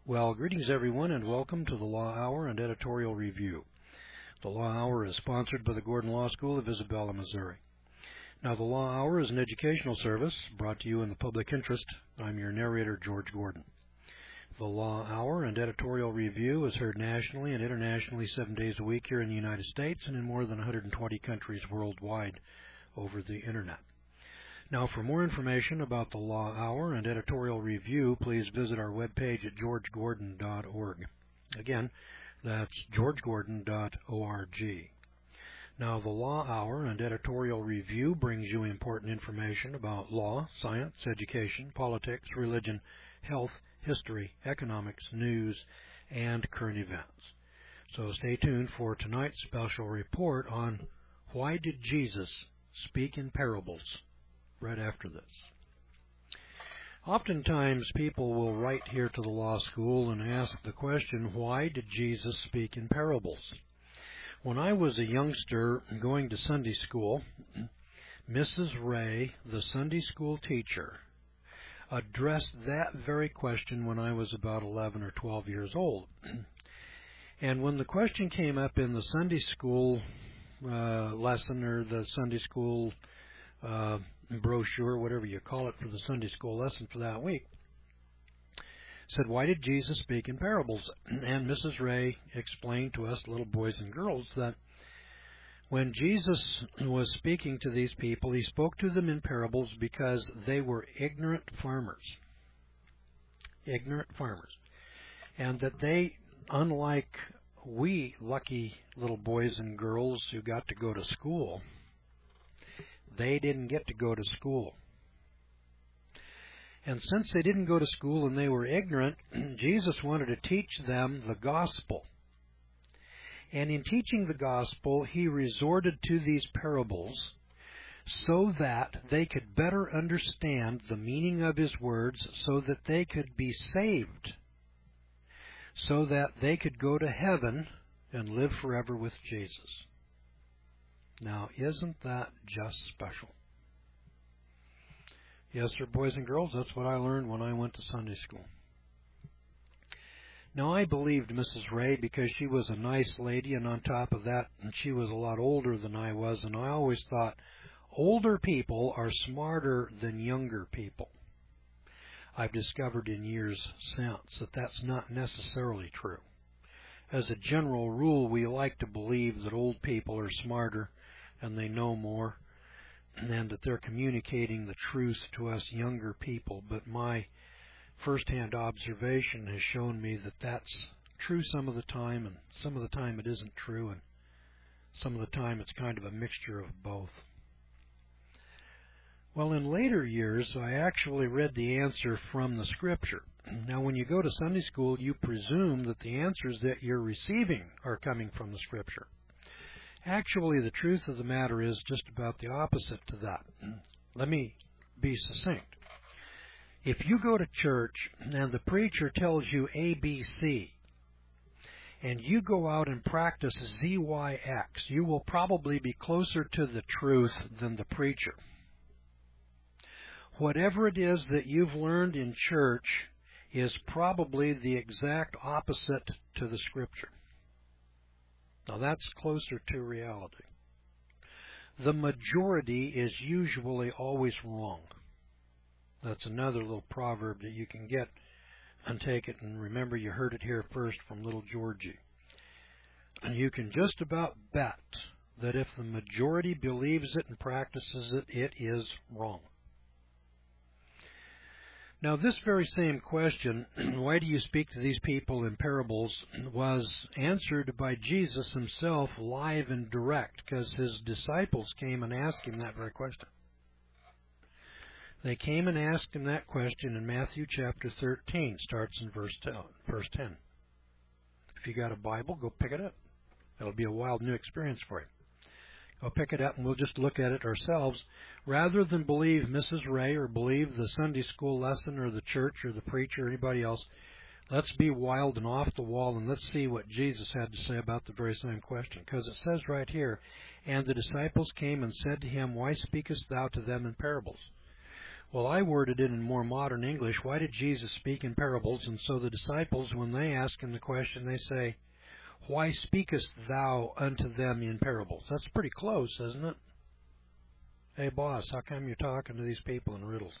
Well, greetings everyone, and welcome to the Law Hour and Editorial Review. The Law Hour is sponsored by the Gordon Law School of Isabella, Missouri. Now, the Law Hour is an educational service brought to you in the public interest. I'm your narrator, George Gordon. The Law Hour and Editorial Review is heard nationally and internationally 7 days a week here in the United States and in more than 120 countries worldwide over the Internet. Now, for more information about the Law Hour and Editorial Review, please visit our webpage at georgegordon.org. Again, that's georgegordon.org. Now, the Law Hour and Editorial Review brings you important information about law, science, education, politics, religion, health, history, economics, news, and current events. So stay tuned for tonight's special report on Why Did Jesus Speak in Parables? Right after this. Oftentimes people will write here to the law school and ask the question, why did Jesus speak in parables? When I was a youngster going to Sunday school, Mrs. Ray, the Sunday school teacher, addressed that very question when I was about 11 or 12 years old. And when the question came up in the Sunday school lesson or the Sunday school brochure, whatever you call it, for the Sunday school lesson for that week, said, why did Jesus speak in parables? And Mrs. Ray explained to us little boys and girls that when Jesus was speaking to these people, he spoke to them in parables because they were ignorant farmers. Ignorant farmers. And that they, unlike we lucky little boys and girls who got to go to school, they didn't get to go to school. And since they didn't go to school and they were ignorant, Jesus wanted to teach them the gospel. And in teaching the gospel, he resorted to these parables so that they could better understand the meaning of his words, so that they could be saved, so that they could go to heaven and live forever with Jesus. Now, isn't that just special? Yes, sir, boys and girls, that's what I learned when I went to Sunday school. Now, I believed Mrs. Ray because she was a nice lady, and on top of that, she was a lot older than I was, and I always thought older people are smarter than younger people. I've discovered in years since that that's not necessarily true. As a general rule, we like to believe that old people are smarter and they know more, and that they're communicating the truth to us younger people. But my first-hand observation has shown me that that's true some of the time, and some of the time it isn't true, and some of the time it's kind of a mixture of both. Well, in later years, I actually read the answer from the Scripture. Now, when you go to Sunday school, you presume that the answers that you're receiving are coming from the Scripture. Actually, the truth of the matter is just about the opposite to that. Let me be succinct. If you go to church and the preacher tells you ABC, and you go out and practice ZYX, you will probably be closer to the truth than the preacher. Whatever it is that you've learned in church is probably the exact opposite to the Scripture. Now, that's closer to reality. The majority is usually always wrong. That's another little proverb that you can get and take it, and remember you heard it here first from little Georgie. And you can just about bet that if the majority believes it and practices it, it is wrong. Now, this very same question, why do you speak to these people in parables, was answered by Jesus himself live and direct, because his disciples came and asked him that very question. They came and asked him that question in Matthew chapter 13, starts in verse 10. If you got a Bible, go pick it up. It'll be a wild new experience for you. Go pick it up and we'll just look at it ourselves. Rather than believe Mrs. Ray or believe the Sunday school lesson or the church or the preacher or anybody else, let's be wild and off the wall and let's see what Jesus had to say about the very same question. Because it says right here, and the disciples came and said to him, why speakest thou to them in parables? Well, I worded it in more modern English. Why did Jesus speak in parables? And so the disciples, when they ask him the question, they say, why speakest thou unto them in parables? That's pretty close, isn't it? Hey, boss, how come you're talking to these people in riddles?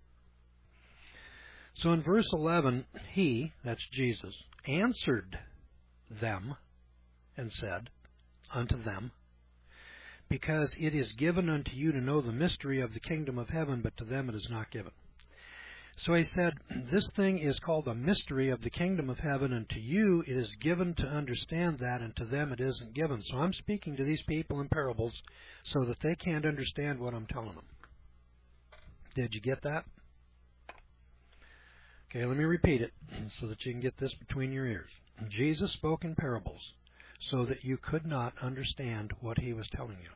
So in verse 11, he, that's Jesus, answered them and said unto them, because it is given unto you to know the mystery of the kingdom of heaven, but to them it is not given. So he said, this thing is called a mystery of the kingdom of heaven, and to you it is given to understand that, and to them it isn't given. So I'm speaking to these people in parables so that they can't understand what I'm telling them. Did you get that? Okay, let me repeat it so that you can get this between your ears. Jesus spoke in parables so that you could not understand what he was telling you.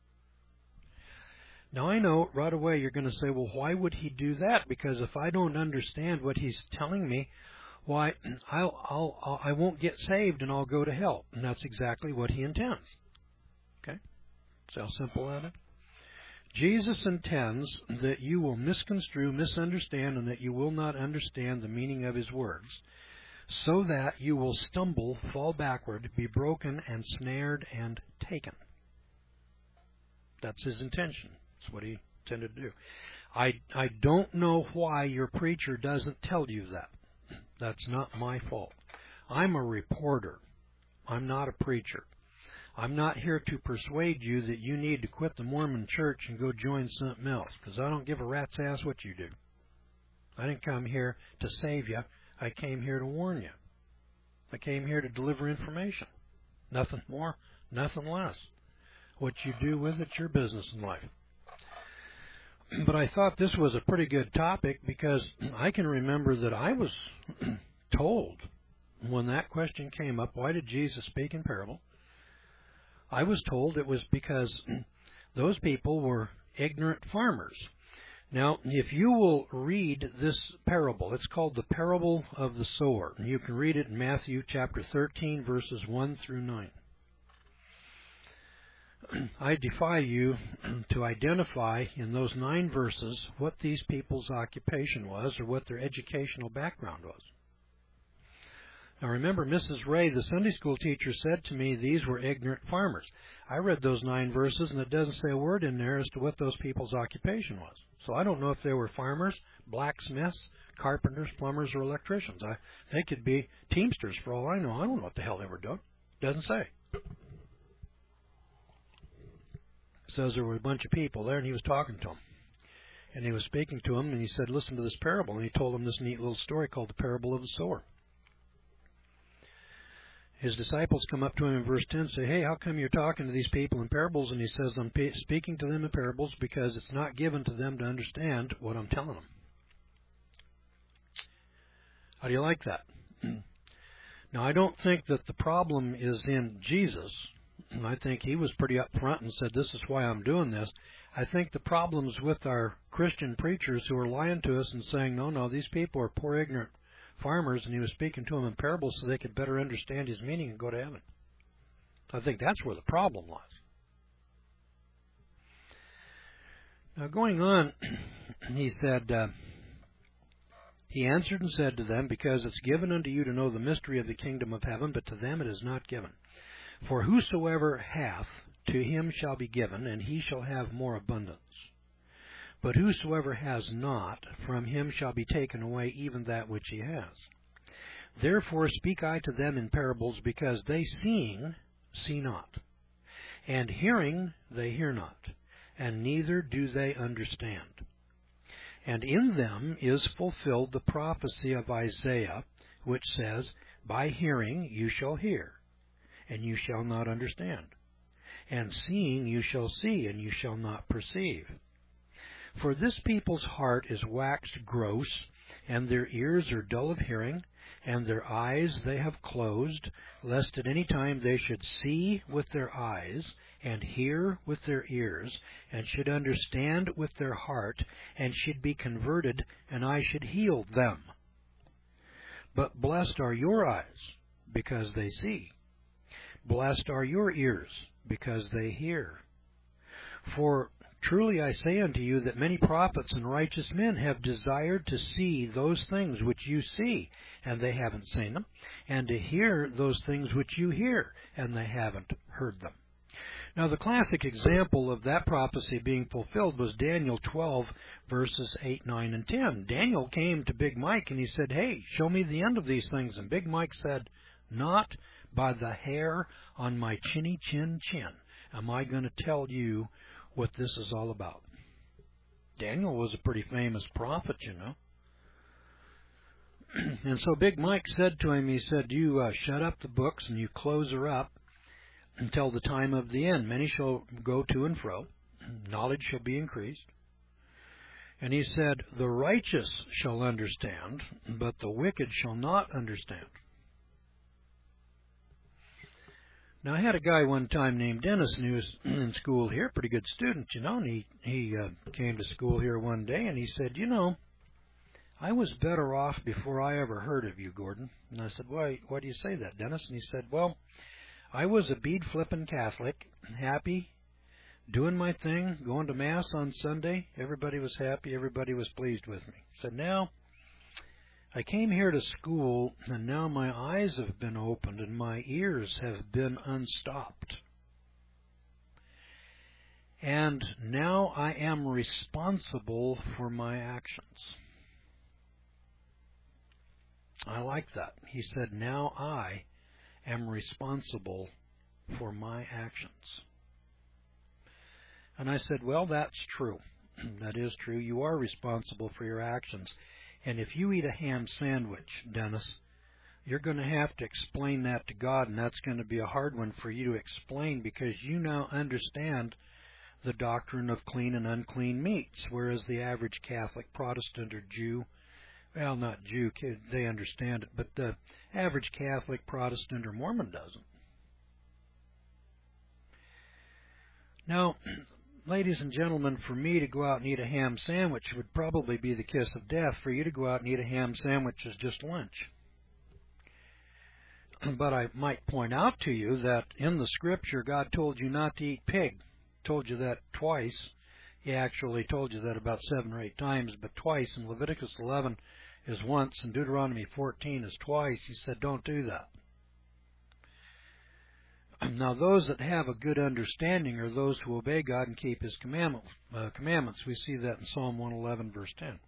Now I know right away you're going to say, well, why would he do that? Because if I don't understand what he's telling me, why, I won't get saved and I'll go to hell. And that's exactly what he intends. Okay? See how simple that is? Jesus intends that you will misconstrue, misunderstand, and that you will not understand the meaning of his words, so that you will stumble, fall backward, be broken, and snared, and taken. That's his intention. That's what he intended to do. I don't know why your preacher doesn't tell you that. That's not my fault. I'm a reporter. I'm not a preacher. I'm not here to persuade you that you need to quit the Mormon church and go join something else, because I don't give a rat's ass what you do. I didn't come here to save you. I came here to warn you. I came here to deliver information. Nothing more, nothing less. What you do with it's your business in life. But I thought this was a pretty good topic because I can remember that I was told when that question came up, why did Jesus speak in parable? I was told it was because those people were ignorant farmers. Now, if you will read this parable, it's called the parable of the sower. You can read it in Matthew chapter 13, verses 1 through 9. I defy you to identify in those 9 verses what these people's occupation was or what their educational background was. Now remember, Mrs. Ray, the Sunday school teacher, said to me these were ignorant farmers. I read those 9 verses, and it doesn't say a word in there as to what those people's occupation was. So I don't know if they were farmers, blacksmiths, carpenters, plumbers, or electricians. They could be teamsters for all I know. I don't know what the hell they were doing. It doesn't say. It says there were a bunch of people there, and he was talking to them. And he was speaking to them, and he said, listen to this parable. And he told them this neat little story called the parable of the sower. His disciples come up to him in verse 10 and say, hey, how come you're talking to these people in parables? And he says, I'm speaking to them in parables because it's not given to them to understand what I'm telling them. How do you like that? Now, I don't think that the problem is in Jesus. And I think he was pretty upfront and said, this is why I'm doing this. I think the problem's with our Christian preachers who are lying to us and saying, no, these people are poor, ignorant farmers, and he was speaking to them in parables so they could better understand his meaning and go to heaven. I think that's where the problem lies. Now, going on, he said, he answered and said to them, because it's given unto you to know the mystery of the kingdom of heaven, but to them it is not given. For whosoever hath, to him shall be given, and he shall have more abundance. But whosoever has not, from him shall be taken away even that which he has. Therefore speak I to them in parables, because they seeing see not, and hearing they hear not, and neither do they understand. And in them is fulfilled the prophecy of Isaiah, which says, by hearing you shall hear, and you shall not understand. And seeing you shall see, and you shall not perceive. For this people's heart is waxed gross, and their ears are dull of hearing, and their eyes they have closed, lest at any time they should see with their eyes, and hear with their ears, and should understand with their heart, and should be converted, and I should heal them. But blessed are your eyes, because they see. Blessed are your ears, because they hear. For Truly I say unto you that many prophets and righteous men have desired to see those things which you see, and they haven't seen them, and to hear those things which you hear, and they haven't heard them. Now the classic example of that prophecy being fulfilled was Daniel 12, verses 8, 9, and 10. Daniel came to Big Mike and he said, "Hey, show me the end of these things." And Big Mike said, "Not by the hair on my chinny chin chin am I going to tell you what this is all about." Daniel was a pretty famous prophet, you know. And so Big Mike said to him, he said, "You shut up the books and you close her up until the time of the end. Many shall go to and fro. Knowledge shall be increased." And he said, "The righteous shall understand, but the wicked shall not understand." Now, I had a guy one time named Dennis, and he was in school here, pretty good student, you know, and he came to school here one day, and he said, "You know, I was better off before I ever heard of you, Gordon." And I said, why do you say that, Dennis?" And he said, "Well, I was a bead-flipping Catholic, happy, doing my thing, going to Mass on Sunday. Everybody was happy. Everybody was pleased with me." He said, "Now, I came here to school, and now my eyes have been opened, and my ears have been unstopped. And now I am responsible for my actions." I like that. He said, "Now I am responsible for my actions." And I said, "Well, that's true. That is true. You are responsible for your actions. And if you eat a ham sandwich, Dennis, you're going to have to explain that to God, and that's going to be a hard one for you to explain because you now understand the doctrine of clean and unclean meats, whereas the average Catholic, Protestant, or Jew, well, not Jew, they understand it, but the average Catholic, Protestant, or Mormon doesn't." Now, ladies and gentlemen, for me to go out and eat a ham sandwich would probably be the kiss of death. For you to go out and eat a ham sandwich is just lunch. But I might point out to you that in the Scripture, God told you not to eat pig. Told you that twice. He actually told you that about 7 or 8 times, but twice. In Leviticus 11 is once, and Deuteronomy 14 is twice. He said, don't do that. Now, those that have a good understanding are those who obey God and keep His commandments. We see that in Psalm 111, verse 10.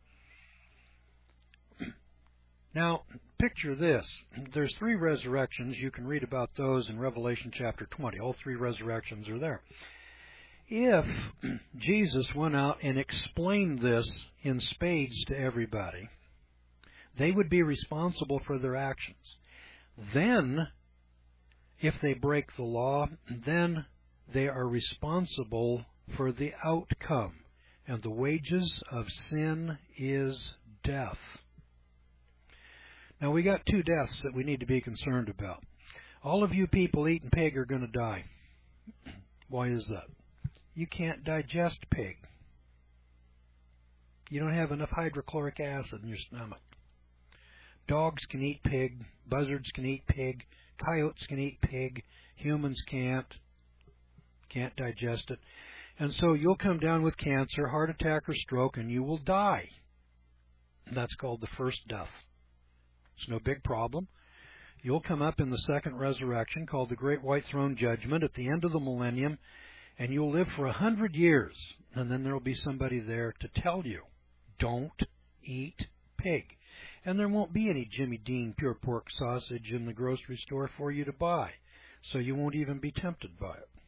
Now, picture this. There's 3 resurrections. You can read about those in Revelation chapter 20. All 3 resurrections are there. If Jesus went out and explained this in spades to everybody, they would be responsible for their actions. Then, if they break the law, then they are responsible for the outcome. And the wages of sin is death. Now, we got 2 deaths that we need to be concerned about. All of you people eating pig are going to die. Why is that? You can't digest pig. You don't have enough hydrochloric acid in your stomach. Dogs can eat pig. Buzzards can eat pig. Coyotes can eat pig. Humans can't digest it. And so you'll come down with cancer, heart attack, or stroke, and you will die. That's called the first death. It's no big problem. You'll come up in the second resurrection, called the Great White Throne Judgment, at the end of the millennium, and you'll live for 100 years. And then there will be somebody there to tell you, don't eat pig. And there won't be any Jimmy Dean pure pork sausage in the grocery store for you to buy, so you won't even be tempted by it.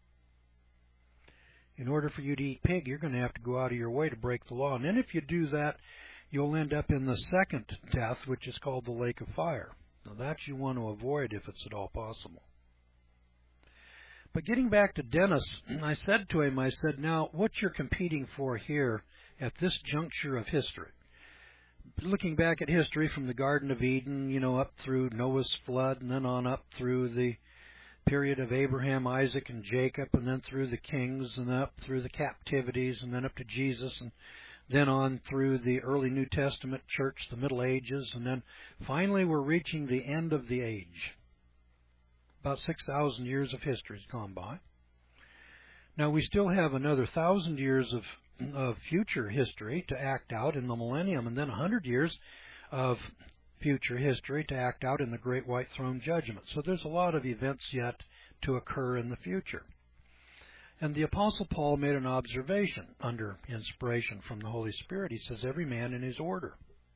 In order for you to eat pig, you're going to have to go out of your way to break the law. And then if you do that, you'll end up in the second death, which is called the lake of fire. Now that you want to avoid if it's at all possible. But getting back to Dennis, I said to him, now what you're competing for here at this juncture of history, looking back at history from the Garden of Eden, up through Noah's flood, and then on up through the period of Abraham, Isaac, and Jacob, and then through the kings, and up through the captivities, and then up to Jesus, and then on through the early New Testament church, the Middle Ages, and then finally we're reaching the end of the age. About 6,000 years of history has gone by. Now, we still have another 1,000 years of future history to act out in the millennium, and then 100 years of future history to act out in the Great White Throne Judgment. So there's a lot of events yet to occur in the future. And the Apostle Paul made an observation under inspiration from the Holy Spirit. He says, every man in his order.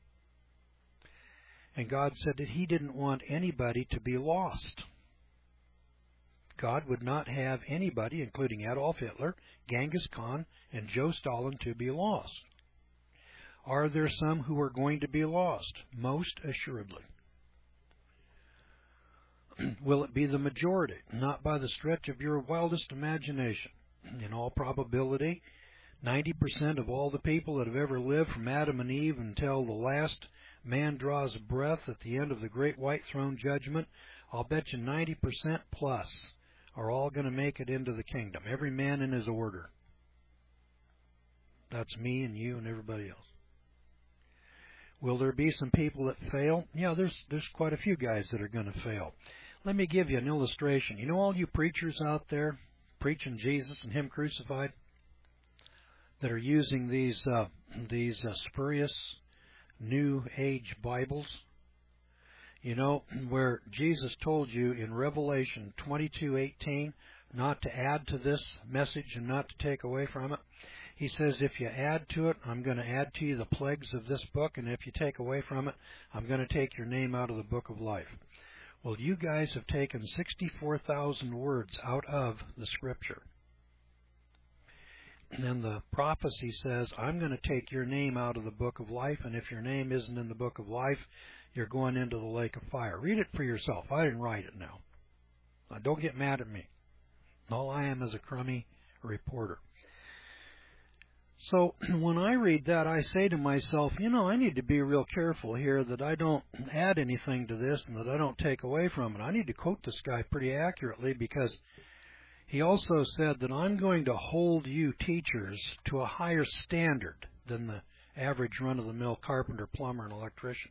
And God said that He didn't want anybody to be lost. God would not have anybody, including Adolf Hitler, Genghis Khan, and Joe Stalin, to be lost. Are there some who are going to be lost? Most assuredly. Will it be the majority? Not by the stretch of your wildest imagination. In all probability, 90% of all the people that have ever lived from Adam and Eve until the last man draws breath at the end of the Great White Throne Judgment, I'll bet you 90% plus are all going to make it into the kingdom. Every man in his order. That's me and you and everybody else. Will there be some people that fail? Yeah, there's quite a few guys that are going to fail. Let me give you an illustration. You know all you preachers out there preaching Jesus and Him crucified that are using these spurious New Age Bibles? You know, where Jesus told you in Revelation 22:18 not to add to this message and not to take away from it. He says, if you add to it, I'm going to add to you the plagues of this book, and if you take away from it, I'm going to take your name out of the book of life. Well, you guys have taken 64,000 words out of the Scripture. And the prophecy says, I'm going to take your name out of the book of life, and if your name isn't in the book of life, you're going into the lake of fire. Read it for yourself. I didn't write it now. Now, don't get mad at me. All I am is a crummy reporter. So when I read that, I say to myself, I need to be real careful here that I don't add anything to this and that I don't take away from it. I need to quote this guy pretty accurately, because he also said that I'm going to hold you teachers to a higher standard than the average run-of-the-mill carpenter, plumber, and electrician.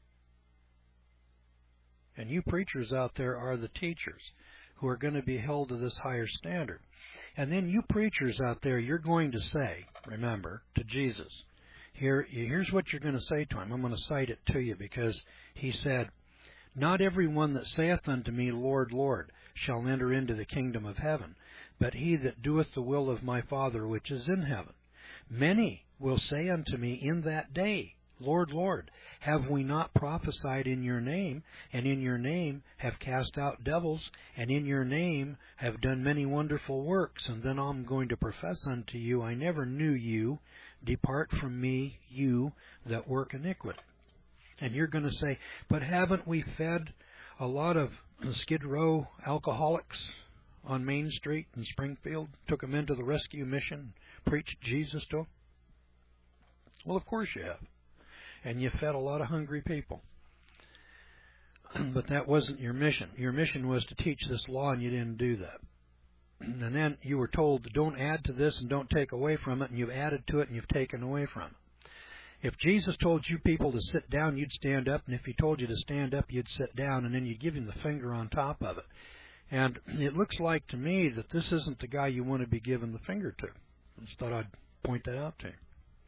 And you preachers out there are the teachers who are going to be held to this higher standard. And then you preachers out there, you're going to say, remember, to Jesus, here's what you're going to say to Him. I'm going to cite it to you, because He said, not every one that saith unto me, Lord, Lord, shall enter into the kingdom of heaven, but he that doeth the will of my Father which is in heaven. Many will say unto me in that day, Lord, Lord, have we not prophesied in your name, and in your name have cast out devils, and in your name have done many wonderful works? And then I'm going to profess unto you, I never knew you. Depart from me, you that work iniquity. And you're going to say, but haven't we fed a lot of Skid Row alcoholics on Main Street in Springfield? Took them into the rescue mission, preached Jesus to them? Well, of course you have. And you fed a lot of hungry people. But that wasn't your mission. Your mission was to teach this law, and you didn't do that. And then you were told, don't add to this and don't take away from it, and you've added to it and you've taken away from it. If Jesus told you people to sit down, you'd stand up, and if He told you to stand up, you'd sit down, and then you'd give Him the finger on top of it. And it looks like to me that this isn't the guy you want to be giving the finger to. I just thought I'd point that out to you.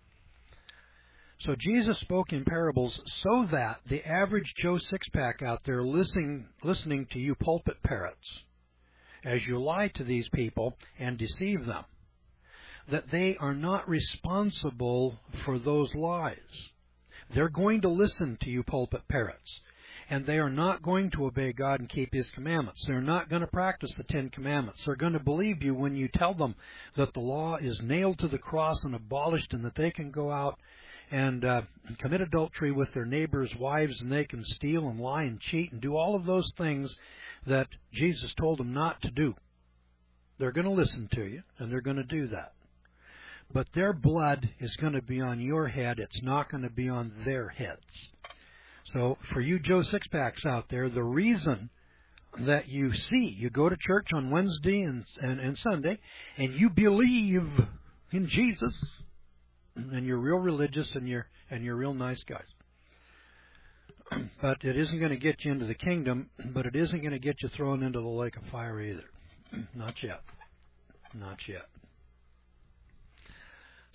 So Jesus spoke in parables so that the average Joe Sixpack out there listening to you pulpit parrots, as you lie to these people and deceive them, that they are not responsible for those lies. They're going to listen to you pulpit parrots, and they are not going to obey God and keep His commandments. They're not going to practice the 10 Commandments. They're going to believe you when you tell them that the law is nailed to the cross and abolished, and that they can go out and commit adultery with their neighbors' wives, and they can steal and lie and cheat and do all of those things that Jesus told them not to do. They're going to listen to you, and they're going to do that. But their blood is going to be on your head. It's not going to be on their heads. So for you Joe Sixpacks out there, the reason that you go to church on Wednesday and Sunday, and you believe in Jesus, and you're real religious, and you're real nice guys. But it isn't going to get you into the kingdom, but it isn't going to get you thrown into the lake of fire either. Not yet. Not yet.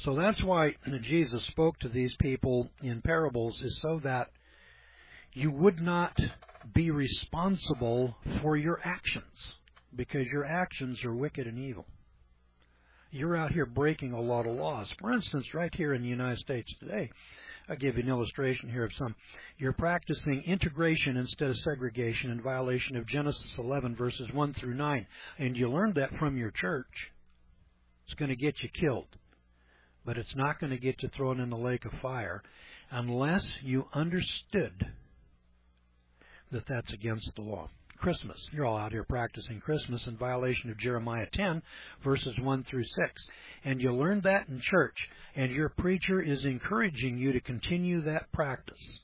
So that's why Jesus spoke to these people in parables, is so that you would not be responsible for your actions, because your actions are wicked and evil. You're out here breaking a lot of laws. For instance, right here in the United States today, I'll give you an illustration here of some. You're practicing integration instead of segregation in violation of Genesis 11, verses 1 through 9. And you learned that from your church. It's going to get you killed. But it's not going to get you thrown in the lake of fire unless you understood that that's against the law. Christmas. You're all out here practicing Christmas in violation of Jeremiah 10, verses 1 through 6. And you learned that in church, and your preacher is encouraging you to continue that practice.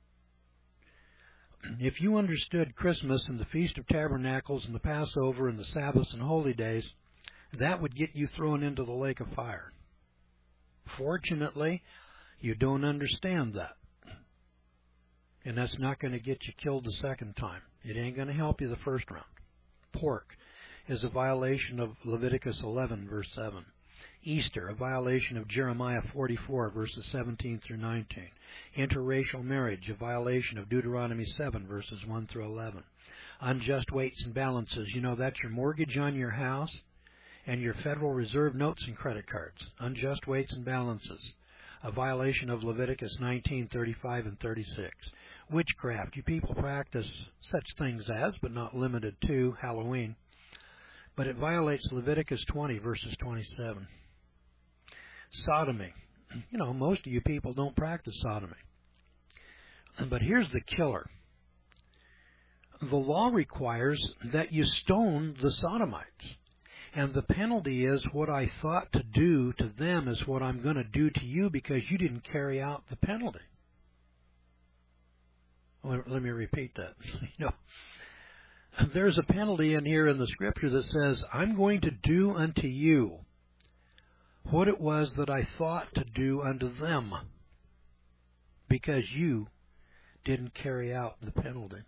If you understood Christmas and the Feast of Tabernacles and the Passover and the Sabbaths and holy days, that would get you thrown into the lake of fire. Fortunately, you don't understand that. And that's not going to get you killed the second time. It ain't going to help you the first round. Pork is a violation of Leviticus 11, verse 7. Easter, a violation of Jeremiah 44, verses 17 through 19. Interracial marriage, a violation of Deuteronomy 7, verses 1 through 11. Unjust weights and balances. You know, that's your mortgage on your house and your Federal Reserve notes and credit cards. Unjust weights and balances, a violation of Leviticus 19, 35, and 36. Witchcraft. You people practice such things as, but not limited to, Halloween. But it violates Leviticus 20, verses 27. Sodomy. You know, most of you people don't practice sodomy. But here's the killer. The law requires that you stone the sodomites. And the penalty is what I thought to do to them is what I'm going to do to you because you didn't carry out the penalty. Let me repeat that. You know, there's a penalty in here in the Scripture that says, I'm going to do unto you what it was that I thought to do unto them because you didn't carry out the penalty.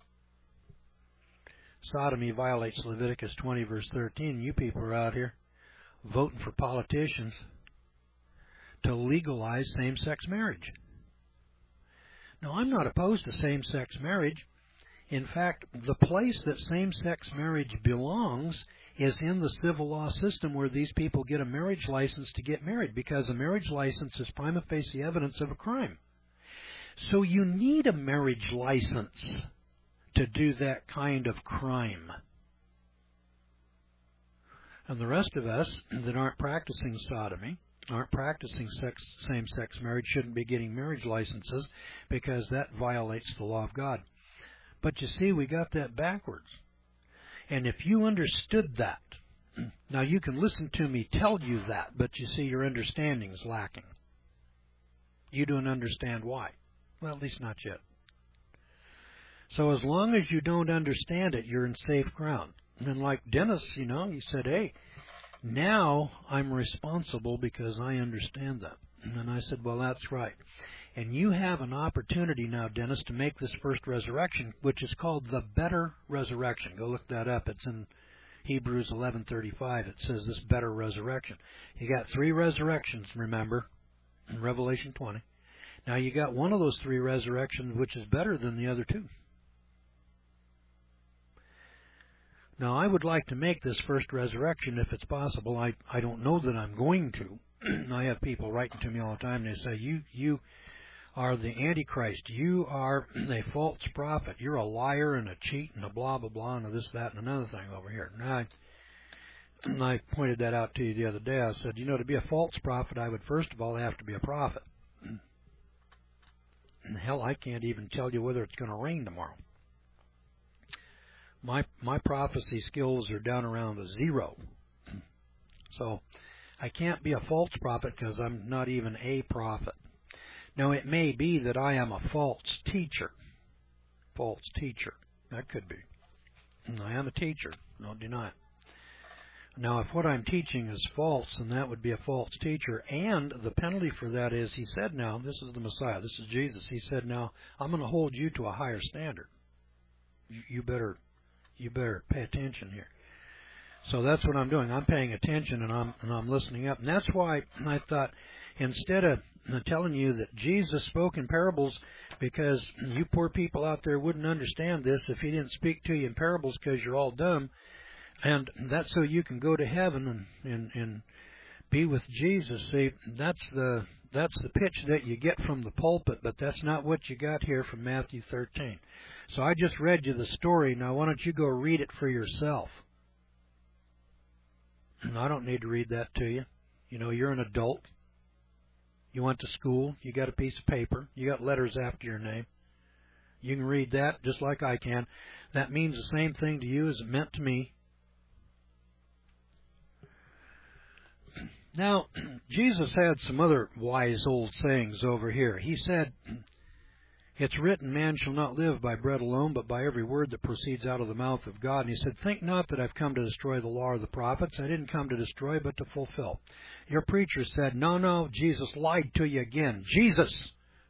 Sodomy violates Leviticus 20, verse 13. You people are out here voting for politicians to legalize same-sex marriage. Now, I'm not opposed to same-sex marriage. In fact, the place that same-sex marriage belongs is in the civil law system where these people get a marriage license to get married, because a marriage license is prima facie evidence of a crime. So you need a marriage license to do that kind of crime. And the rest of us that aren't practicing sodomy, aren't practicing same-sex marriage, shouldn't be getting marriage licenses because that violates the law of God. But you see, we got that backwards. And if you understood that, now you can listen to me tell you that, but you see your understanding is lacking. You don't understand why. Well, at least not yet. So as long as you don't understand it, you're in safe ground. And like Dennis, you know, he said, hey, now I'm responsible because I understand that. And I said, well, that's right. And you have an opportunity now, Dennis, to make this first resurrection, which is called the better resurrection. Go look that up. It's in Hebrews 11:35. It says this better resurrection. You got 3 resurrections, remember, in Revelation 20. Now you got one of those 3 resurrections which is better than the other 2. Now, I would like to make this first resurrection if it's possible. I don't know that I'm going to. I have people writing to me all the time, and they say, you are the Antichrist. You are a false prophet. You're a liar and a cheat and a blah, blah, blah, and a this, that, and another thing over here. Now, I pointed that out to you the other day. I said, you know, to be a false prophet, I would first of all have to be a prophet. And hell, I can't even tell you whether it's going to rain tomorrow. My prophecy skills are down around a 0. So I can't be a false prophet because I'm not even a prophet. Now, it may be that I am a false teacher. False teacher. That could be. I am a teacher. No, deny it. Now, if what I'm teaching is false, then that would be a false teacher. And the penalty for that is, he said now, this is the Messiah, this is Jesus. He said now, I'm going to hold you to a higher standard. You better pay attention here. So that's what I'm doing. I'm paying attention and I'm listening up. And that's why I thought, instead of telling you that Jesus spoke in parables, because you poor people out there wouldn't understand this if he didn't speak to you in parables because you're all dumb, and that's so you can go to heaven and be with Jesus. See, that's the pitch that you get from the pulpit, but that's not what you got here from Matthew 13. So I just read you the story. Now why don't you go read it for yourself? I don't need to read that to you. You know, you're an adult. You went to school. You got a piece of paper. You got letters after your name. You can read that just like I can. That means the same thing to you as it meant to me. Now, Jesus had some other wise old sayings over here. He said, "It's written, man shall not live by bread alone, but by every word that proceeds out of the mouth of God." And he said, "Think not that I've come to destroy the law or the prophets. I didn't come to destroy, but to fulfill." Your preacher said, no, Jesus lied to you again. Jesus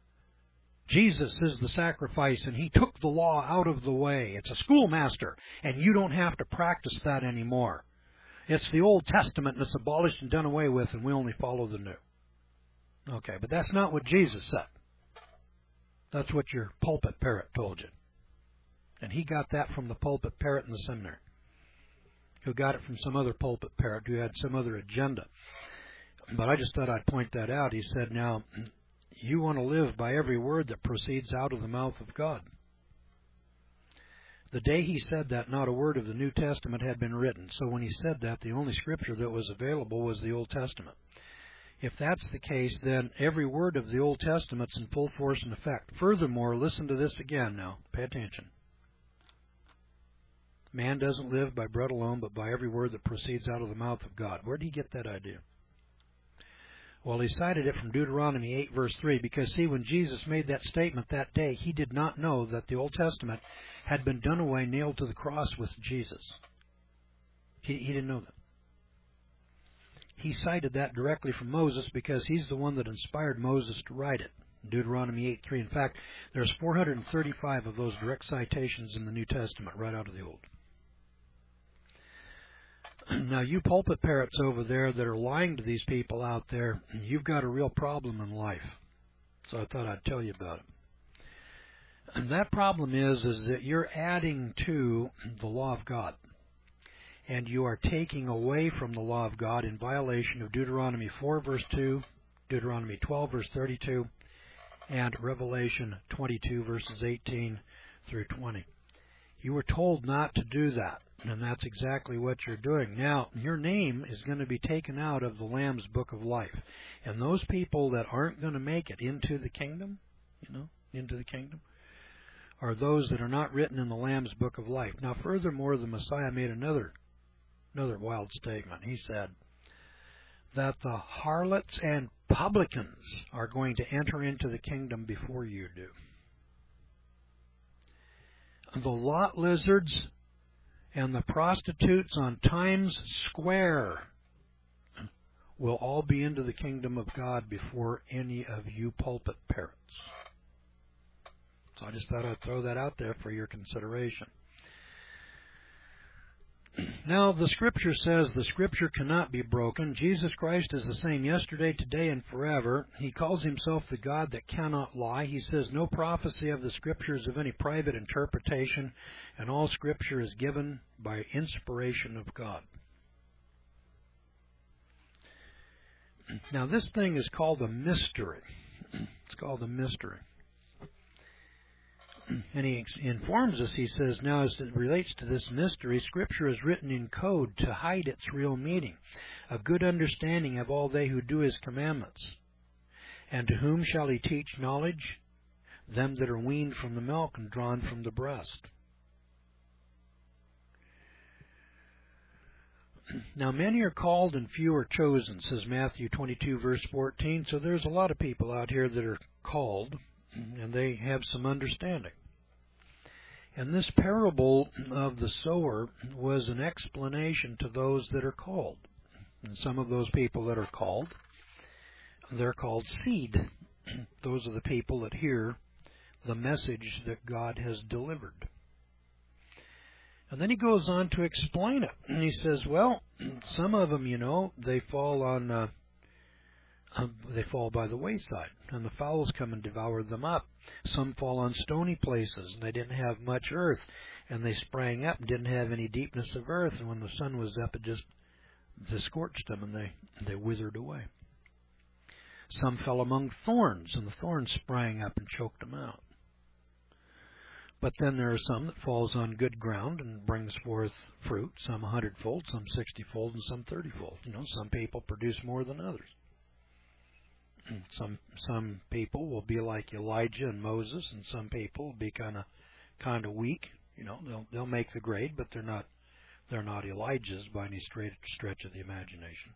is the sacrifice, and he took the law out of the way. It's a schoolmaster, and you don't have to practice that anymore. It's the Old Testament, and it's abolished and done away with, and we only follow the New. Okay, but that's not what Jesus said. That's what your pulpit parrot told you. And he got that from the pulpit parrot in the seminary, who got it from some other pulpit parrot who had some other agenda. But I just thought I'd point that out. He said, now, you want to live by every word that proceeds out of the mouth of God. The day he said that, not a word of the New Testament had been written. So when he said that, the only scripture that was available was the Old Testament. If that's the case, then every word of the Old Testament's in full force and effect. Furthermore, listen to this again now. Pay attention. Man doesn't live by bread alone, but by every word that proceeds out of the mouth of God. Where did he get that idea? Well, he cited it from Deuteronomy 8, verse 3, because, see, when Jesus made that statement that day, he did not know that the Old Testament had been done away, nailed to the cross with Jesus. He didn't know that. He cited that directly from Moses because he's the one that inspired Moses to write it. Deuteronomy 8:3. In fact, there's 435 of those direct citations in the New Testament right out of the Old. Now, you pulpit parrots over there that are lying to these people out there, you've got a real problem in life. So I thought I'd tell you about it. And that problem is that you're adding to the law of God. And you are taking away from the law of God in violation of Deuteronomy 4, verse 2, Deuteronomy 12, verse 32, and Revelation 22, verses 18 through 20. You were told not to do that, and that's exactly what you're doing. Now, your name is going to be taken out of the Lamb's Book of Life. And those people that aren't going to make it into the kingdom, into the kingdom, are those that are not written in the Lamb's Book of Life. Now, furthermore, the Messiah made another wild statement. He said that the harlots and publicans are going to enter into the kingdom before you do. The lot lizards and the prostitutes on Times Square will all be into the kingdom of God before any of you pulpit parrots. So I just thought I'd throw that out there for your consideration. Now, the Scripture says the Scripture cannot be broken. Jesus Christ is the same yesterday, today, and forever. He calls himself the God that cannot lie. He says no prophecy of the Scripture is of any private interpretation, and all Scripture is given by inspiration of God. Now, this thing is called a mystery. It's called a mystery. And he informs us, he says, now as it relates to this mystery, Scripture is written in code to hide its real meaning. A good understanding of all they who do his commandments. And to whom shall he teach knowledge? Them that are weaned from the milk and drawn from the breast. Now many are called and few are chosen, says Matthew 22, verse 14. So there's a lot of people out here that are called, and they have some understanding. And this parable of the sower was an explanation to those that are called. And some of those people that are called, they're called seed. Those are the people that hear the message that God has delivered. And then he goes on to explain it. And he says, well, some of them, they fall by the wayside, and the fowls come and devour them up. Some fall on stony places, and they didn't have much earth, and they sprang up and didn't have any deepness of earth, and when the sun was up, it just scorched them, and they withered away. Some fell among thorns, and the thorns sprang up and choked them out. But then there are some that falls on good ground and brings forth fruit, some 100-fold, some 60-fold, and some 30-fold. Some people produce more than others. Some people will be like Elijah and Moses, and some people will be kind of weak. They'll make the grade, but they're not Elijahs by any stretch of the imagination.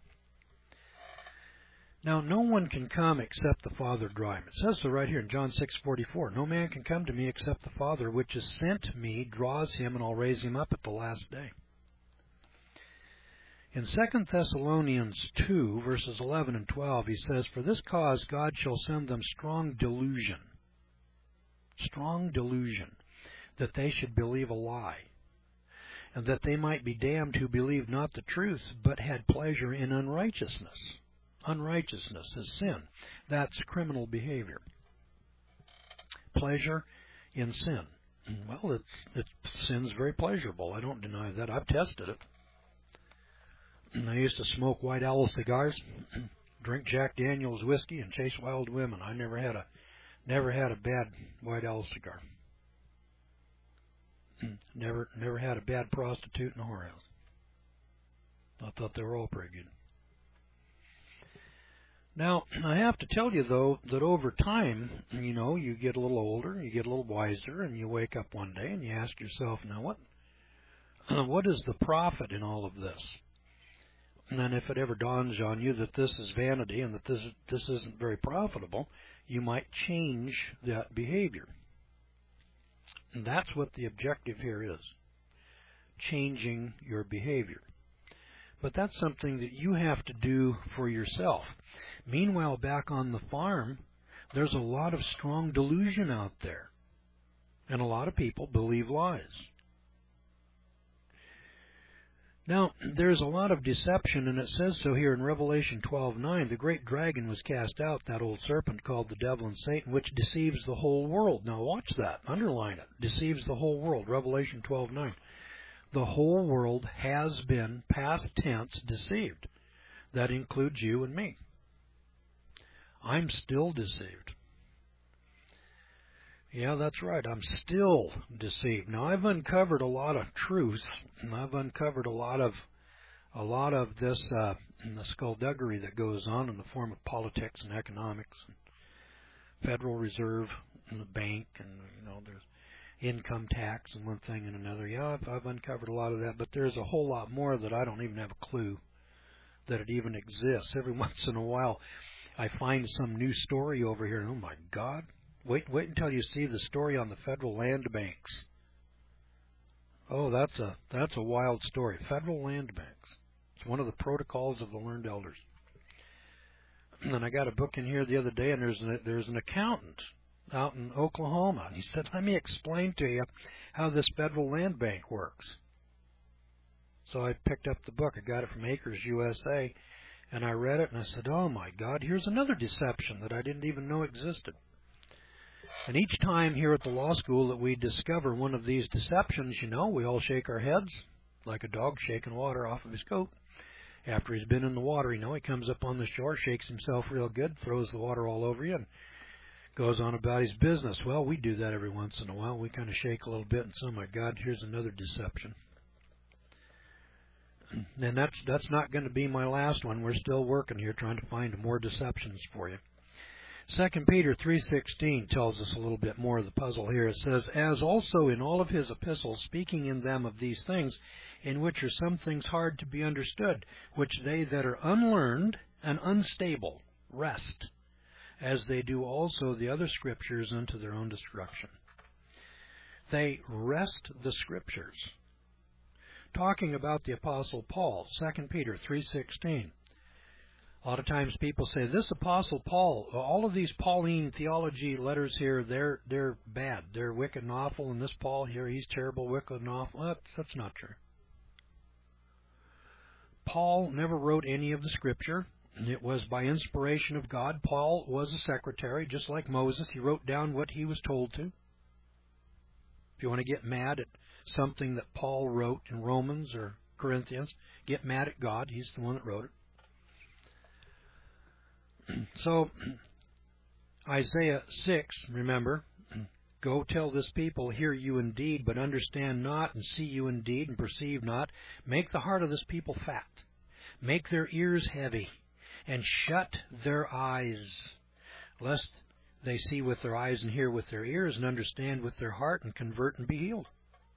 Now, no one can come except the Father draw him. It says so right here in John 6:44. No man can come to me except the Father which has sent me draws him, and I'll raise him up at the last day. In 2 Thessalonians 2, verses 11 and 12, he says, for this cause God shall send them strong delusion, that they should believe a lie, and that they might be damned who believed not the truth, but had pleasure in unrighteousness. Unrighteousness is sin. That's criminal behavior. Pleasure in sin. Well, sin's very pleasurable. I don't deny that. I've tested it. And I used to smoke White Owl cigars, drink Jack Daniels whiskey, and chase wild women. I never had a bad White Owl cigar. Never had a bad prostitute in a whorehouse. I thought they were all pretty good. Now, I have to tell you, though, that over time, you get a little older, you get a little wiser, and you wake up one day and you ask yourself, now what is the profit in all of this? And then if it ever dawns on you that this is vanity and that this isn't very profitable, you might change that behavior. And that's what the objective here is, changing your behavior. But that's something that you have to do for yourself. Meanwhile, back on the farm, there's a lot of strong delusion out there. And a lot of people believe lies. Now, there's a lot of deception, and it says so here in Revelation 12:9. The great dragon was cast out, that old serpent called the devil and Satan, which deceives the whole world. Now watch that. Underline it. Deceives the whole world. Revelation 12:9. The whole world has been, past tense, deceived. That includes you and me. I'm still deceived. Yeah, that's right. I'm still deceived. Now, I've uncovered a lot of truth, and I've uncovered a lot of this the skullduggery that goes on in the form of politics and economics, and Federal Reserve and the bank, and there's income tax and one thing and another. Yeah, I've uncovered a lot of that, but there's a whole lot more that I don't even have a clue that it even exists. Every once in a while, I find some new story over here, and oh my God. Wait until you see the story on the federal land banks. Oh, that's a wild story. Federal land banks. It's one of the protocols of the learned elders. And I got a book in here the other day, and there's an accountant out in Oklahoma, and he said, "Let me explain to you how this federal land bank works." So I picked up the book. I got it from Acres USA, and I read it, and I said, "Oh my God, here's another deception that I didn't even know existed." And each time here at the law school that we discover one of these deceptions, we all shake our heads like a dog shaking water off of his coat. After he's been in the water, he comes up on the shore, shakes himself real good, throws the water all over you, and goes on about his business. Well, we do that every once in a while. We kind of shake a little bit and say, "Oh my God, here's another deception." And that's not going to be my last one. We're still working here trying to find more deceptions for you. 2 Peter 3:16 tells us a little bit more of the puzzle here. It says, "As also in all of his epistles, speaking in them of these things, in which are some things hard to be understood, which they that are unlearned and unstable wrest, as they do also the other scriptures unto their own destruction." They wrest the scriptures. Talking about the Apostle Paul, 2 Peter 3:16. A lot of times people say, this Apostle Paul, all of these Pauline theology letters here, they're bad. They're wicked and awful, and this Paul here, he's terrible, wicked and awful. That's not true. Paul never wrote any of the Scripture. It was by inspiration of God. Paul was a secretary, just like Moses. He wrote down what he was told to. If you want to get mad at something that Paul wrote in Romans or Corinthians, get mad at God. He's the one that wrote it. So, Isaiah 6, remember, go tell this people, hear you indeed, but understand not, and see you indeed, and perceive not. Make the heart of this people fat. Make their ears heavy, and shut their eyes, lest they see with their eyes and hear with their ears and understand with their heart and convert and be healed.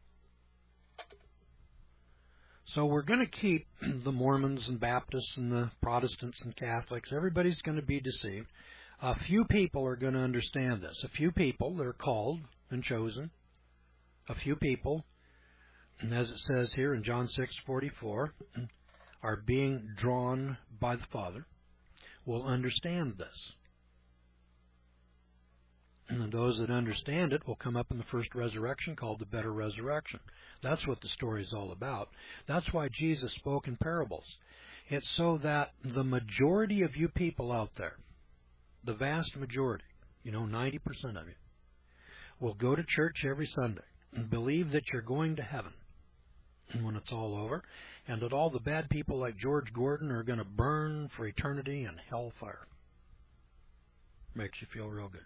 So we're going to keep the Mormons and Baptists and the Protestants and Catholics. Everybody's going to be deceived. A few people are going to understand this. A few people that are called and chosen. A few people, and as it says here in John 6:44, are being drawn by the Father, will understand this. And those that understand it will come up in the first resurrection called the better resurrection. That's what the story is all about. That's why Jesus spoke in parables. It's so that the majority of you people out there, the vast majority, 90% of you, will go to church every Sunday and believe that you're going to heaven when it's all over, and that all the bad people like George Gordon are going to burn for eternity in hellfire. Makes you feel real good.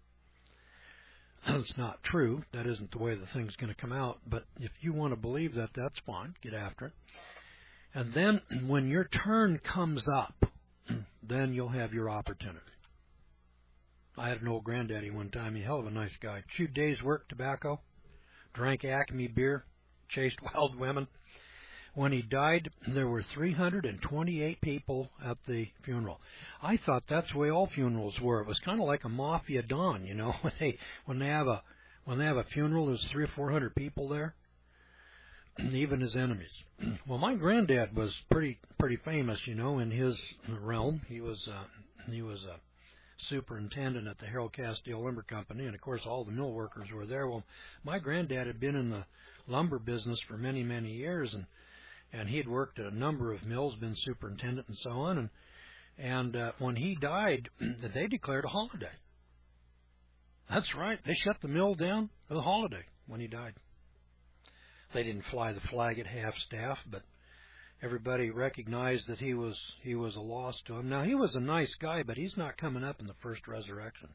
It's not true. That isn't the way the thing's going to come out. But if you want to believe that, that's fine. Get after it. And then when your turn comes up, then you'll have your opportunity. I had an old granddaddy one time. He's a hell of a nice guy. Chewed days' work tobacco, drank Acme beer, chased wild women. When he died, there were 328 people at the funeral. I thought that's the way all funerals were. It was kind of like a mafia don, when they have a funeral, there's 300 or 400 people there, even his enemies. Well, my granddad was pretty famous, in his realm. He was a superintendent at the Harold Castile Lumber Company, and of course all the mill workers were there. Well, my granddad had been in the lumber business for many, many years, and he had worked at a number of mills, been superintendent and so on. And when he died, they declared a holiday. That's right. They shut the mill down for the holiday when he died. They didn't fly the flag at half-staff, but everybody recognized that he was a loss to him. Now, he was a nice guy, but he's not coming up in the first resurrection.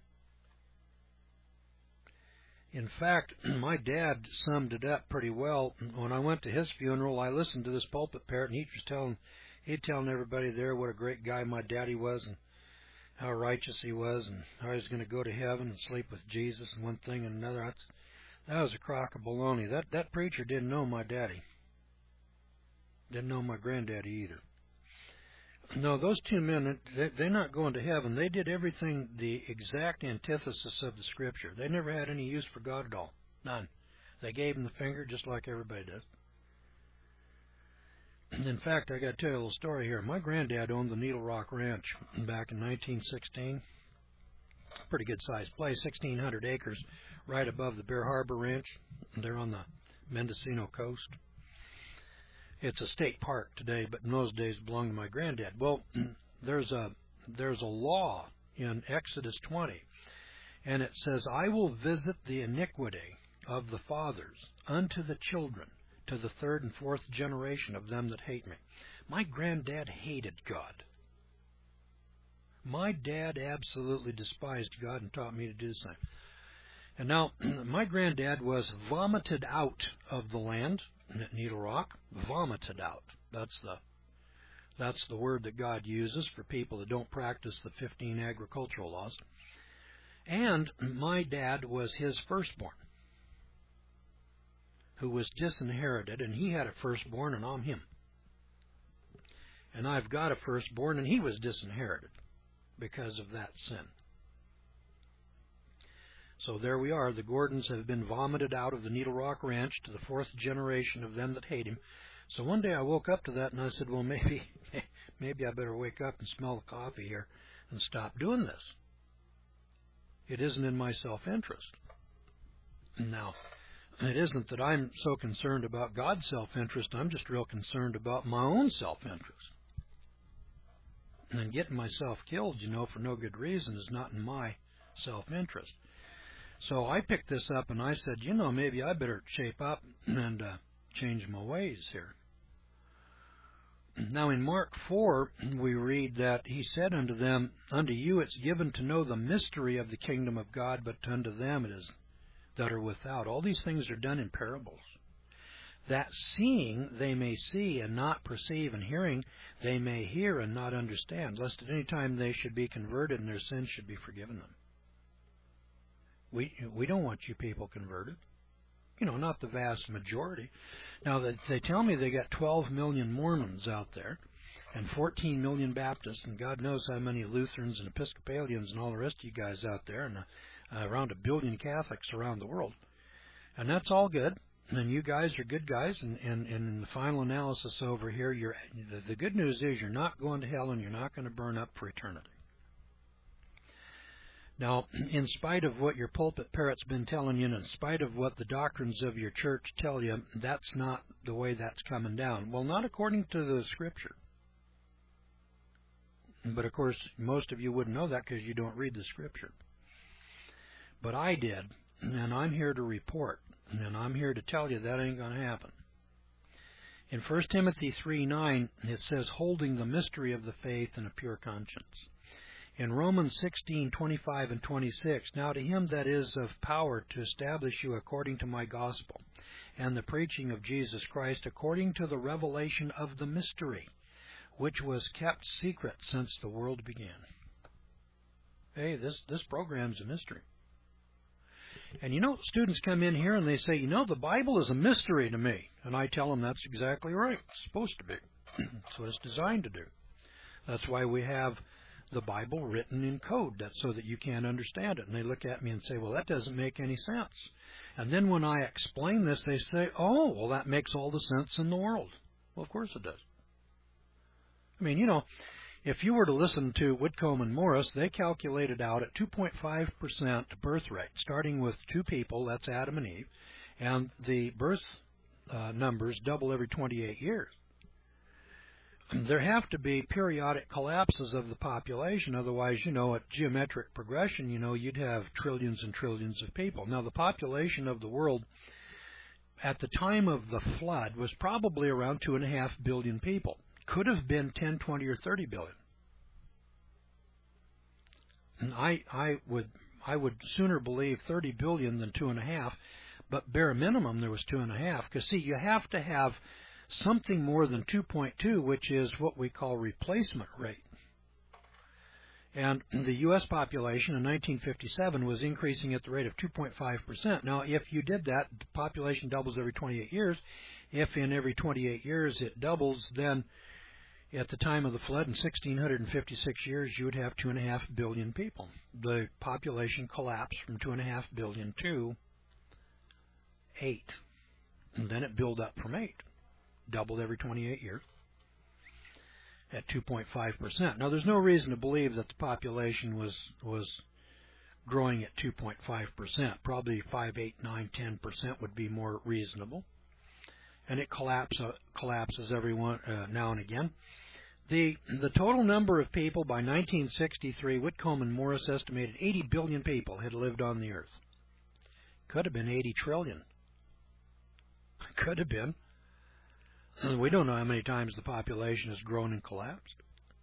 In fact, my dad summed it up pretty well. When I went to his funeral, I listened to this pulpit parrot, and he'd telling everybody there what a great guy my daddy was and how righteous he was and how he was going to go to heaven and sleep with Jesus and one thing and another. That was a crock of baloney. That preacher didn't know my daddy. Didn't know my granddaddy either. No, those two men, they're not going to heaven. They did everything the exact antithesis of the Scripture. They never had any use for God at all. None. They gave him the finger just like everybody does. In fact, I got to tell you a little story here. My granddad owned the Needle Rock Ranch back in 1916. Pretty good-sized place, 1,600 acres, right above the Bear Harbor Ranch. They're on the Mendocino coast. It's a state park today, but in those days it belonged to my granddad. Well, there's a law in Exodus 20, and it says, I will visit the iniquity of the fathers unto the children, to the third and fourth generation of them that hate me. My granddad hated God. My dad absolutely despised God and taught me to do the same. And now, my granddad was vomited out of the land at Needle Rock. Vomited out. That's the word that God uses for people that don't practice the 15 agricultural laws. And my dad was his firstborn, who was disinherited, and he had a firstborn, and I'm him. And I've got a firstborn, and he was disinherited because of that sin. So there we are. The Gordons have been vomited out of the Needle Rock Ranch to the fourth generation of them that hate him. So one day I woke up to that and I said, well, maybe I better wake up and smell the coffee here and stop doing this. It isn't in my self-interest. Now, it isn't that I'm so concerned about God's self-interest. I'm just real concerned about my own self-interest. And getting myself killed, for no good reason is not in my self-interest. So I picked this up and I said, maybe I better shape up and change my ways here. Now in Mark 4, we read that he said unto them, unto you it's given to know the mystery of the kingdom of God, but unto them it is that are without. All these things are done in parables, that seeing they may see and not perceive, and hearing they may hear and not understand, lest at any time they should be converted and their sins should be forgiven them. We don't want you people converted. Not the vast majority. Now, they tell me they got 12 million Mormons out there and 14 million Baptists, and God knows how many Lutherans and Episcopalians and all the rest of you guys out there, and around 1 billion Catholics around the world. And that's all good, and you guys are good guys, and in the final analysis over here, the good news is you're not going to hell and you're not going to burn up for eternity. Now, in spite of what your pulpit parrot's been telling you, and in spite of what the doctrines of your church tell you, that's not the way that's coming down. Well, not according to the Scripture. But, of course, most of you wouldn't know that because you don't read the Scripture. But I did, and I'm here to report, and I'm here to tell you that ain't going to happen. In 1 Timothy 3:9, it says, holding the mystery of the faith in a pure conscience. In Romans 16:25 and 26, now to him that is of power to establish you according to my gospel, and the preaching of Jesus Christ according to the revelation of the mystery, which was kept secret since the world began. Hey, this program's a mystery. And students come in here and they say, the Bible is a mystery to me. And I tell them that's exactly right. It's supposed to be. That's what it's designed to do. That's why we have the Bible written in code, that's so that you can't understand it. And they look at me and say, well, that doesn't make any sense. And then when I explain this, they say, oh, well, that makes all the sense in the world. Well, of course it does. I mean, if you were to listen to Whitcomb and Morris, they calculated out at 2.5% birth rate, starting with two people, that's Adam and Eve, and the birth numbers double every 28 years. There have to be periodic collapses of the population. Otherwise, at geometric progression, you'd have trillions and trillions of people. Now, the population of the world at the time of the flood was probably around 2.5 billion people. Could have been 10, 20, or 30 billion. And I would sooner believe 30 billion than 2.5, but bare minimum there was 2.5. Because, see, you have to have something more than 2.2, which is what we call replacement rate. And the U.S. population in 1957 was increasing at the rate of 2.5%. Now, if you did that, the population doubles every 28 years. If in every 28 years it doubles, then at the time of the flood in 1656 years, you would have 2.5 billion people. The population collapsed from 2.5 billion to 8. And then it built up from 8. Doubled every 28 years at 2.5%. Now, there's no reason to believe that the population was growing at 2.5%. Probably 5, 8, 9, 10% would be more reasonable. And it collapses every now and again. The total number of people by 1963, Whitcomb and Morris estimated 80 billion people had lived on the earth. Could have been 80 trillion. Could have been. We don't know how many times the population has grown and collapsed.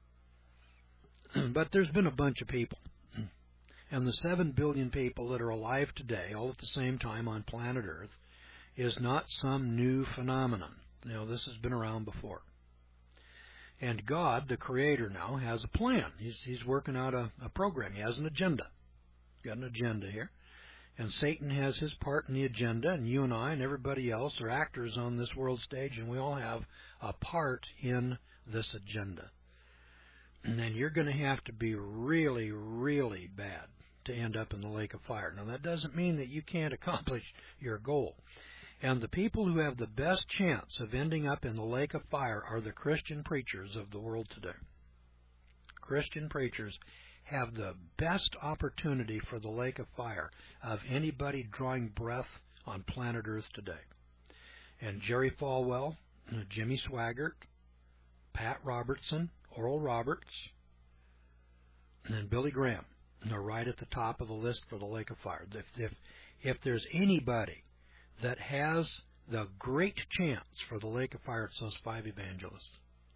But there's been a bunch of people. And the 7 billion people that are alive today, all at the same time on planet Earth, is not some new phenomenon. This has been around before. And God, the Creator now, has a plan. He's working out a program. He has an agenda. Got an agenda here. And Satan has his part in the agenda, and you and I and everybody else are actors on this world stage, and we all have a part in this agenda. And then you're going to have to be really, really bad to end up in the lake of fire. Now, that doesn't mean that you can't accomplish your goal. And the people who have the best chance of ending up in the lake of fire are the Christian preachers of the world today. Christian preachers have the best opportunity for the lake of fire of anybody drawing breath on planet Earth today. And Jerry Falwell, Jimmy Swaggart, Pat Robertson, Oral Roberts, and then Billy Graham. And they're right at the top of the list for the lake of fire. If there's anybody that has the great chance for the lake of fire, it's those 5 evangelists.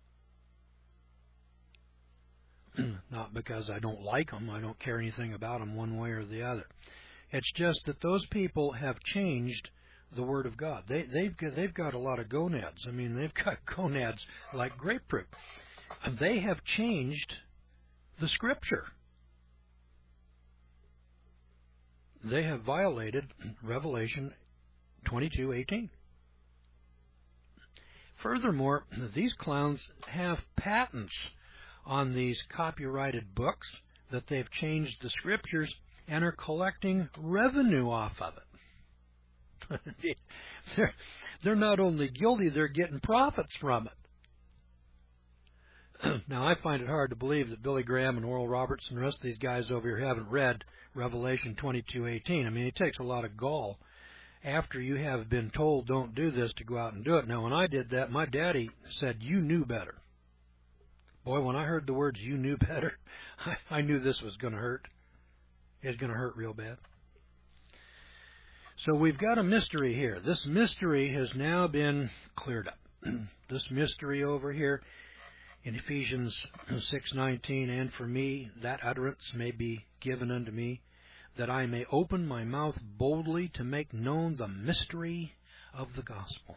Not because I don't like them, I don't care anything about them one way or the other. It's just that those people have changed the Word of God. They've got a lot of gonads. I mean, they've got gonads like grapefruit. And they have changed the Scripture. They have violated Revelation 22:18. Furthermore, these clowns have patents on these copyrighted books that they've changed the Scriptures and are collecting revenue off of it. They're not only guilty, they're getting profits from it. Now, I find it hard to believe that Billy Graham and Oral Roberts and the rest of these guys over here haven't read Revelation 22:18. I mean, it takes a lot of gall after you have been told don't do this to go out and do it. Now, when I did that, my daddy said, you knew better. Boy, when I heard the words, you knew better, I knew this was going to hurt. It's going to hurt real bad. So we've got a mystery here. This mystery has now been cleared up. This mystery over here in Ephesians 6:19, and for me that utterance may be given unto me, that I may open my mouth boldly to make known the mystery of the gospel.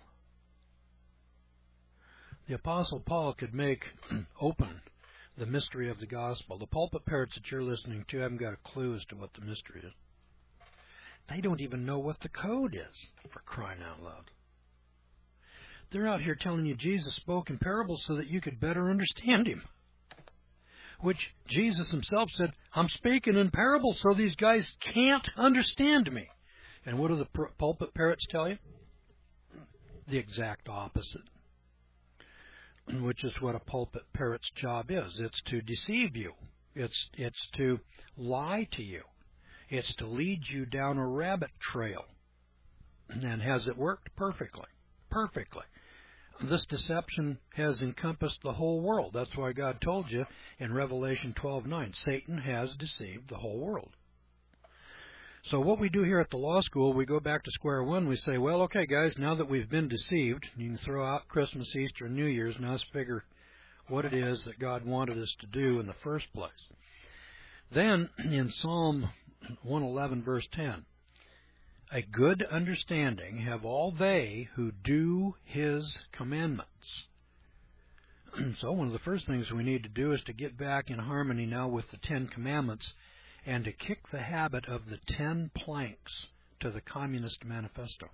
The Apostle Paul could make open the mystery of the gospel. The pulpit parrots that you're listening to haven't got a clue as to what the mystery is. They don't even know what the code is, for crying out loud. They're out here telling you Jesus spoke in parables so that you could better understand him. Which Jesus himself said, I'm speaking in parables so these guys can't understand me. And what do the pulpit parrots tell you? The exact opposite. Which is what a pulpit parrot's job is. It's to deceive you. It's to lie to you. It's to lead you down a rabbit trail. And has it worked? Perfectly. Perfectly. This deception has encompassed the whole world. That's why God told you in Revelation 12:9, Satan has deceived the whole world. So what we do here at the law school, we go back to square one. We say, well, okay, guys, now that we've been deceived, you can throw out Christmas, Easter, and New Year's. Now let's figure what it is that God wanted us to do in the first place. Then in Psalm 111, verse 10, a good understanding have all they who do his commandments. So one of the first things we need to do is to get back in harmony now with the 10 Commandments and to kick the habit of the 10 planks to the Communist Manifesto.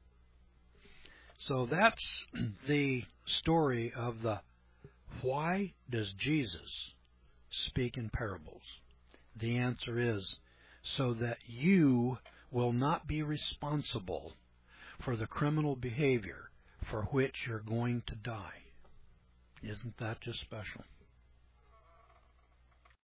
So that's the story of the why does Jesus speak in parables? The answer is so that you will not be responsible for the criminal behavior for which you're going to die. Isn't that just special?